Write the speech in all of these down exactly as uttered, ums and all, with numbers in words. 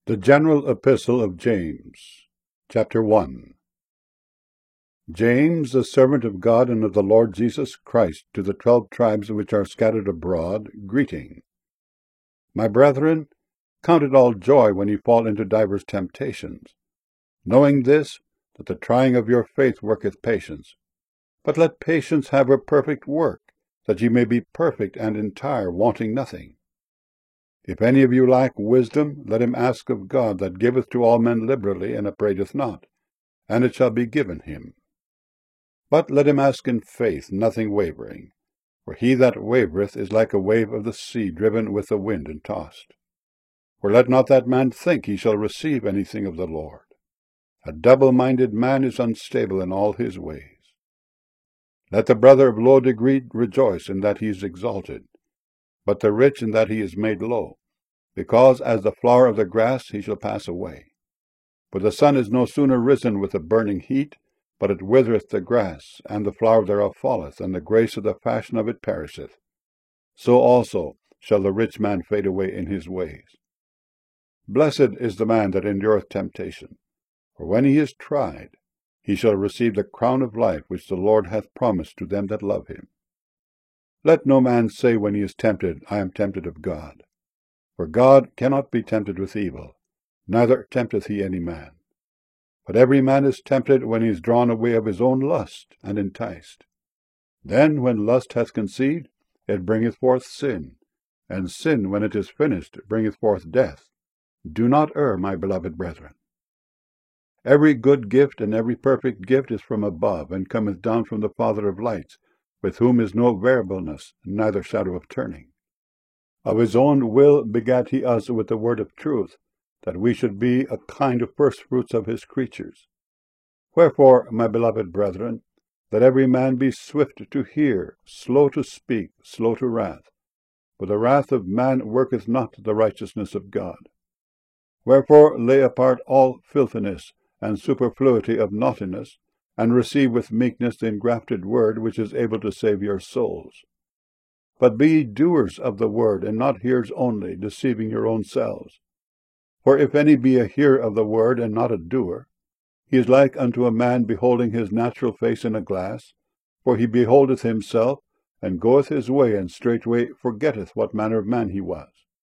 The General Epistle of James, Chapter one. James, the servant of God and of the Lord Jesus Christ, to the twelve tribes which are scattered abroad, greeting. My brethren, count it all joy when ye fall into divers temptations, knowing this, that the trying of your faith worketh patience. But let patience have her perfect work, that ye may be perfect and entire, wanting nothing. If any of you lack wisdom, let him ask of God, that giveth to all men liberally, and upbraideth not, and it shall be given him. But let him ask in faith, nothing wavering. For he that wavereth is like a wave of the sea, driven with the wind and tossed. For let not that man think he shall receive anything of the Lord. A double-minded man is unstable in all his ways. Let the brother of low degree rejoice in that he is exalted, but the rich in that he is made low, because as the flower of the grass he shall pass away. For the sun is no sooner risen with a burning heat, but it withereth the grass, and the flower thereof falleth, and the grace of the fashion of it perisheth. So also shall the rich man fade away in his ways. Blessed is the man that endureth temptation, for when he is tried, he shall receive the crown of life which the Lord hath promised to them that love him. Let no man say when he is tempted, I am tempted of God. For God cannot be tempted with evil, neither tempteth he any man. But every man is tempted when he is drawn away of his own lust, and enticed. Then when lust hath conceived, it bringeth forth sin, and sin, when it is finished, bringeth forth death. Do not err, my beloved brethren. Every good gift and every perfect gift is from above, and cometh down from the Father of lights, with whom is no variableness, neither shadow of turning. Of his own will begat he us with the word of truth, that we should be a kind of firstfruits of his creatures. Wherefore, my beloved brethren, let every man be swift to hear, slow to speak, slow to wrath. For the wrath of man worketh not the righteousness of God. Wherefore lay apart all filthiness and superfluity of naughtiness, and receive with meekness the engrafted word, which is able to save your souls. But be ye doers of the word, and not hearers only, deceiving your own selves. For if any be a hearer of the word, and not a doer, he is like unto a man beholding his natural face in a glass. For he beholdeth himself, and goeth his way, and straightway forgetteth what manner of man he was.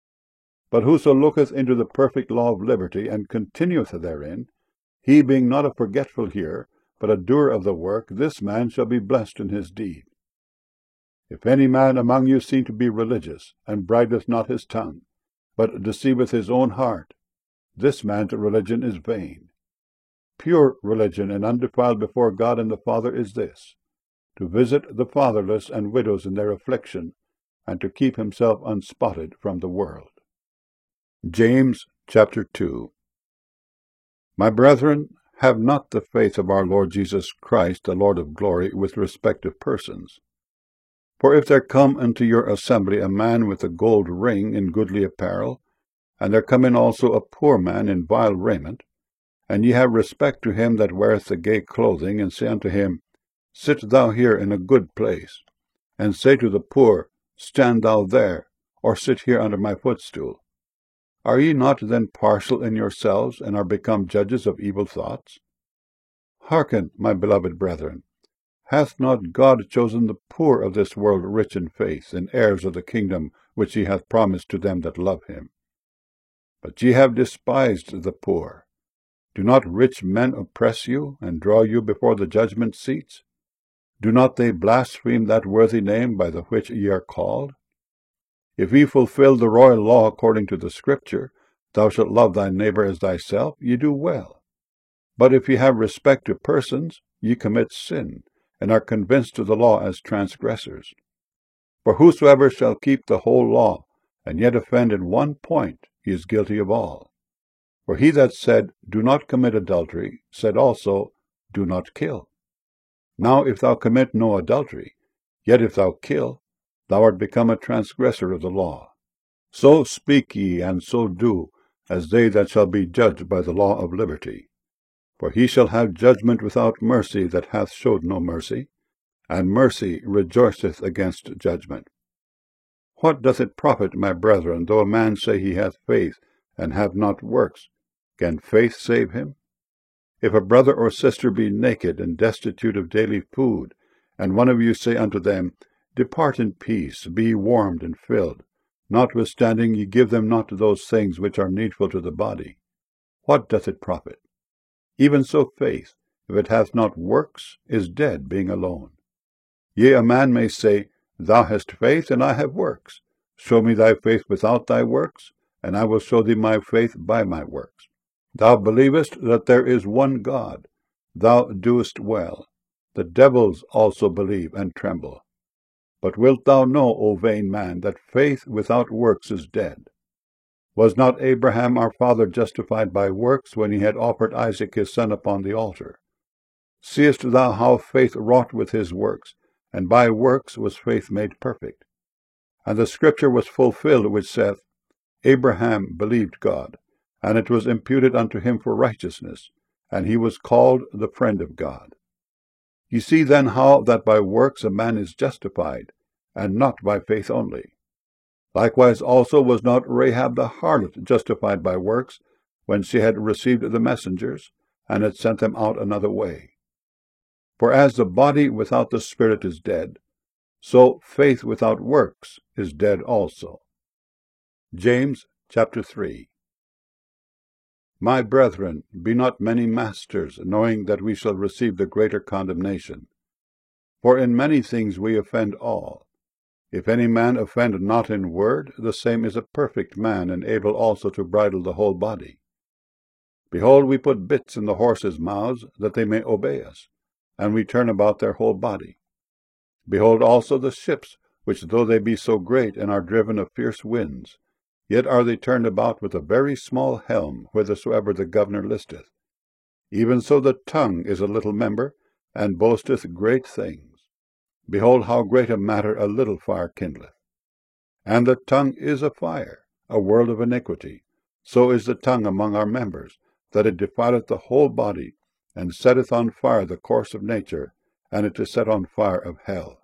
But whoso looketh into the perfect law of liberty, and continueth therein, he being not a forgetful hearer, but a doer of the work, this man shall be blessed in his deed. If any man among you seem to be religious, and bridleth not his tongue, but deceiveth his own heart, this man's religion is vain. Pure religion and undefiled before God and the Father is this, to visit the fatherless and widows in their affliction, and to keep himself unspotted from the world. James chapter two. My brethren, have not the faith of our Lord Jesus Christ, the Lord of glory, with respect of persons. For if there come unto your assembly a man with a gold ring in goodly apparel, and there come in also a poor man in vile raiment, and ye have respect to him that weareth the gay clothing, and say unto him, Sit thou here in a good place, and say to the poor, Stand thou there, or sit here under my footstool. Are ye not then partial in yourselves, and are become judges of evil thoughts? Hearken, my beloved brethren, hath not God chosen the poor of this world rich in faith, and heirs of the kingdom which he hath promised to them that love him? But ye have despised the poor. Do not rich men oppress you, and draw you before the judgment seats? Do not they blaspheme that worthy name by the which ye are called? If ye fulfill the royal law according to the Scripture, Thou shalt love thy neighbor as thyself, ye do well. But if ye have respect to persons, ye commit sin, and are convinced of the law as transgressors. For whosoever shall keep the whole law, and yet offend in one point, he is guilty of all. For he that said, Do not commit adultery, said also, Do not kill. Now if thou commit no adultery, yet if thou kill, thou art become a transgressor of the law. So speak ye, and so do, as they that shall be judged by the law of liberty. For he shall have judgment without mercy that hath showed no mercy, and mercy rejoiceth against judgment. What doth it profit, my brethren, though a man say he hath faith, and have not works, can faith save him? If a brother or sister be naked and destitute of daily food, and one of you say unto them, Depart in peace, be ye warmed and filled, notwithstanding ye give them not those things which are needful to the body, what doth it profit? Even so faith, if it hath not works, is dead, being alone. Yea, a man may say, Thou hast faith, and I have works. Show me thy faith without thy works, and I will show thee my faith by my works. Thou believest that there is one God. Thou doest well. The devils also believe and tremble. But wilt thou know, O vain man, that faith without works is dead? Was not Abraham our father justified by works when he had offered Isaac his son upon the altar? Seest thou how faith wrought with his works, and by works was faith made perfect? And the scripture was fulfilled which saith, Abraham believed God, and it was imputed unto him for righteousness, and he was called the friend of God. Ye see then how that by works a man is justified, and not by faith only. Likewise also was not Rahab the harlot justified by works, when she had received the messengers, and had sent them out another way. For as the body without the spirit is dead, so faith without works is dead also. James chapter three. My brethren, be not many masters, knowing that we shall receive the greater condemnation. For in many things we offend all. If any man offend not in word, the same is a perfect man, and able also to bridle the whole body. Behold, we put bits in the horses' mouths, that they may obey us, and we turn about their whole body. Behold also the ships, which though they be so great, and are driven of fierce winds, yet are they turned about with a very small helm, whithersoever the governor listeth. Even so the tongue is a little member, and boasteth great things. Behold how great a matter a little fire kindleth. And the tongue is a fire, a world of iniquity. So is the tongue among our members, that it defileth the whole body, and setteth on fire the course of nature, and it is set on fire of hell.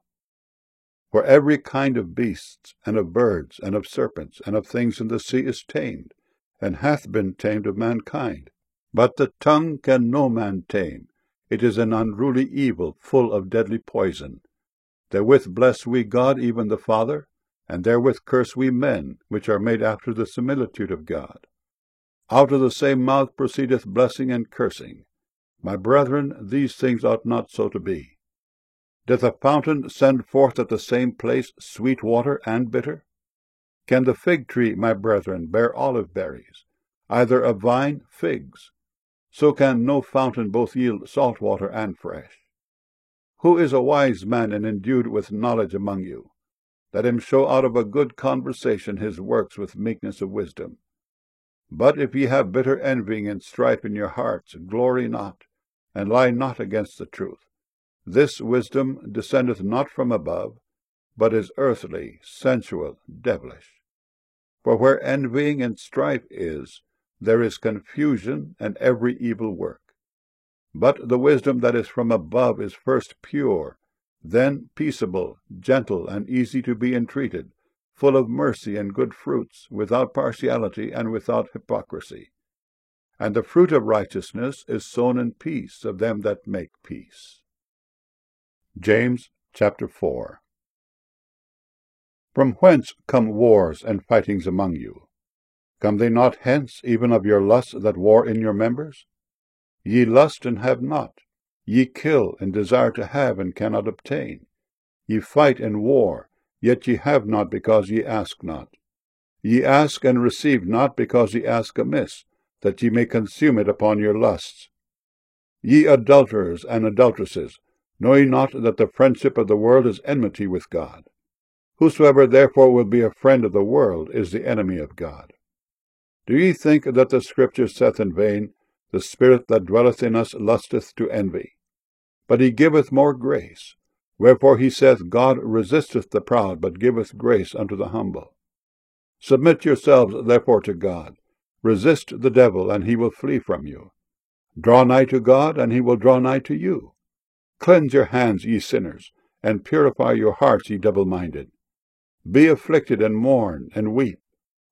For every kind of beasts, and of birds, and of serpents, and of things in the sea is tamed, and hath been tamed of mankind. But the tongue can no man tame. It is an unruly evil, full of deadly poison. Therewith bless we God, even the Father, and therewith curse we men, which are made after the similitude of God. Out of the same mouth proceedeth blessing and cursing. My brethren, these things ought not so to be. Doth a fountain send forth at the same place sweet water and bitter? Can the fig tree, my brethren, bear olive berries, either a vine figs? So can no fountain both yield salt water and fresh. Who is a wise man and endued with knowledge among you? Let him show out of a good conversation his works with meekness of wisdom. But if ye have bitter envying and strife in your hearts, glory not, and lie not against the truth. This wisdom descendeth not from above, but is earthly, sensual, devilish. For where envying and strife is, there is confusion and every evil work. But the wisdom that is from above is first pure, then peaceable, gentle, and easy to be entreated, full of mercy and good fruits, without partiality and without hypocrisy. And the fruit of righteousness is sown in peace of them that make peace. James chapter four. From whence come wars and fightings among you? Come they not hence even of your lusts that war in your members? Ye lust and have not. Ye kill and desire to have and cannot obtain. Ye fight and war, yet ye have not because ye ask not. Ye ask and receive not because ye ask amiss, that ye may consume it upon your lusts. Ye adulterers and adulteresses, know ye not that the friendship of the world is enmity with God? Whosoever therefore will be a friend of the world is the enemy of God. Do ye think that the Scripture saith in vain, The Spirit that dwelleth in us lusteth to envy? But he giveth more grace. Wherefore he saith, God resisteth the proud, but giveth grace unto the humble. Submit yourselves therefore to God. Resist the devil, and he will flee from you. Draw nigh to God, and he will draw nigh to you. Cleanse your hands, ye sinners, and purify your hearts, ye double-minded. Be afflicted, and mourn, and weep.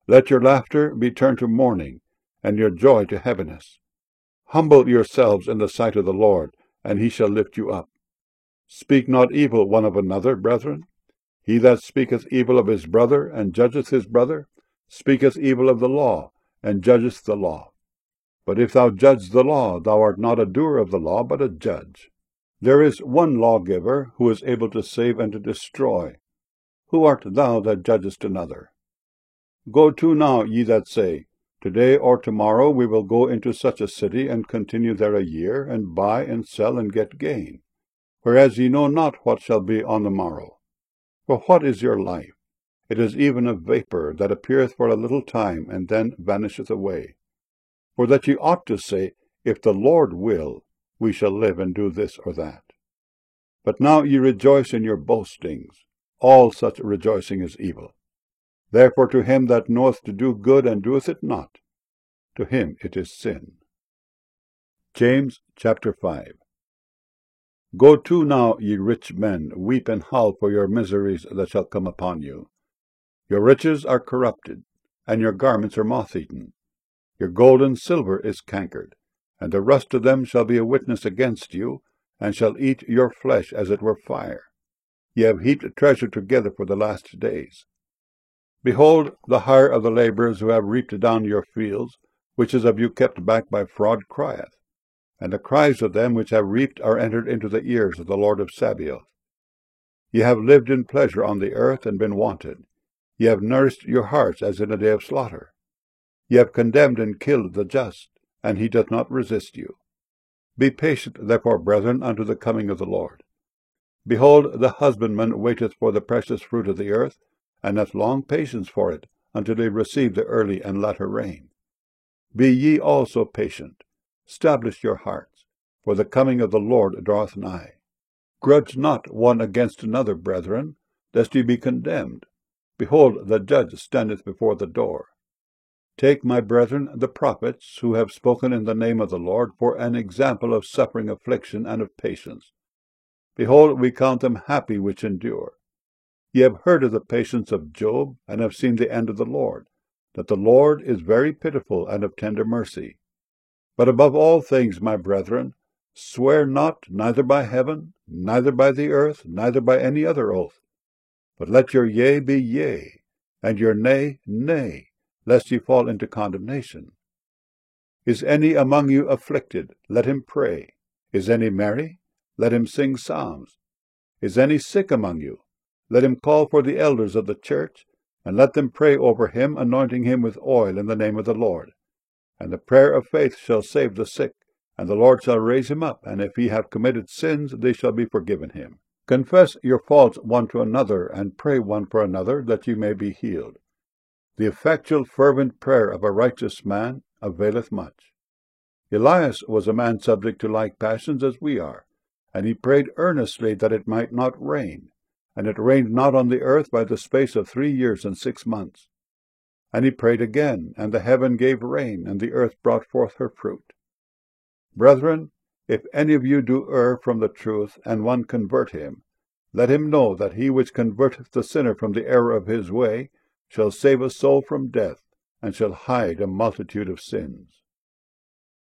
Let your laughter be turned to mourning, and your joy to heaviness. Humble yourselves in the sight of the Lord, and he shall lift you up. Speak not evil one of another, brethren. He that speaketh evil of his brother, and judgeth his brother, speaketh evil of the law, and judgeth the law. But if thou judge the law, thou art not a doer of the law, but a judge. There is one lawgiver, who is able to save and to destroy. Who art thou that judgest another? Go to now, ye that say, Today or tomorrow we will go into such a city, and continue there a year, and buy and sell, and get gain. Whereas ye know not what shall be on the morrow. For what is your life? It is even a vapour, that appeareth for a little time, and then vanisheth away. For that ye ought to say, If the Lord will, we shall live and do this or that. But now ye rejoice in your boastings. All such rejoicing is evil. Therefore to him that knoweth to do good and doeth it not, to him it is sin. James chapter five. Go to now, ye rich men, weep and howl for your miseries that shall come upon you. Your riches are corrupted, and your garments are moth-eaten. Your gold and silver is cankered, and the rust of them shall be a witness against you, and shall eat your flesh as it were fire. Ye have heaped treasure together for the last days. Behold, the hire of the labourers who have reaped down your fields, which is of you kept back by fraud, crieth. And the cries of them which have reaped are entered into the ears of the Lord of Sabaoth. Ye have lived in pleasure on the earth, and been wanted. Ye have nourished your hearts as in a day of slaughter. Ye have condemned and killed the just, and he doth not resist you. Be patient, therefore, brethren, unto the coming of the Lord. Behold, the husbandman waiteth for the precious fruit of the earth, and hath long patience for it, until he receive the early and latter rain. Be ye also patient. Establish your hearts, for the coming of the Lord draweth nigh. Grudge not one against another, brethren, lest ye be condemned. Behold, the judge standeth before the door. Take, my brethren, the prophets, who have spoken in the name of the Lord, for an example of suffering, affliction, and of patience. Behold, we count them happy which endure. Ye have heard of the patience of Job, and have seen the end of the Lord, that the Lord is very pitiful and of tender mercy. But above all things, my brethren, swear not, neither by heaven, neither by the earth, neither by any other oath. But let your yea be yea, and your nay, nay, lest ye fall into condemnation. Is any among you afflicted? Let him pray. Is any merry? Let him sing psalms. Is any sick among you? Let him call for the elders of the church, and let them pray over him, anointing him with oil in the name of the Lord. And the prayer of faith shall save the sick, and the Lord shall raise him up, and if he have committed sins, they shall be forgiven him. Confess your faults one to another, and pray one for another, that ye may be healed. The effectual fervent prayer of a righteous man availeth much. Elias was a man subject to like passions as we are, and he prayed earnestly that it might not rain. And it rained not on the earth by the space of three years and six months. And he prayed again, and the heaven gave rain, and the earth brought forth her fruit. Brethren, if any of you do err from the truth, and one convert him, let him know that he which converteth the sinner from the error of his way shall save a soul from death, and shall hide a multitude of sins.